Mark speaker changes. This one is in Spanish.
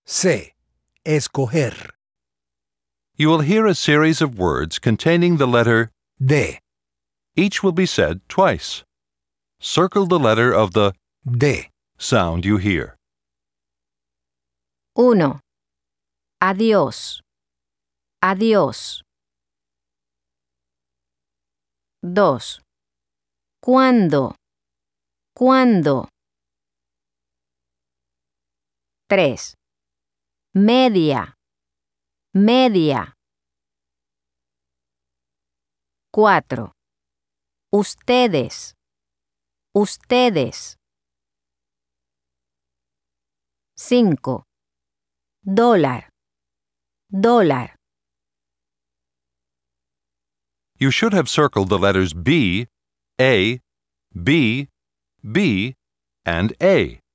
Speaker 1: C. Escoger.
Speaker 2: You will hear a series of words containing the letter
Speaker 1: D.
Speaker 2: Each will be said twice. Circle the letter of the
Speaker 1: D.
Speaker 2: sound you hear.
Speaker 3: 1. Adiós. Adiós. 2. ¿Cuándo? ¿Cuándo? 3. Media. Media. 4. Ustedes. Ustedes. 5. Dólar. Dólar.
Speaker 2: You should have circled the letters B, A, B, B, and A.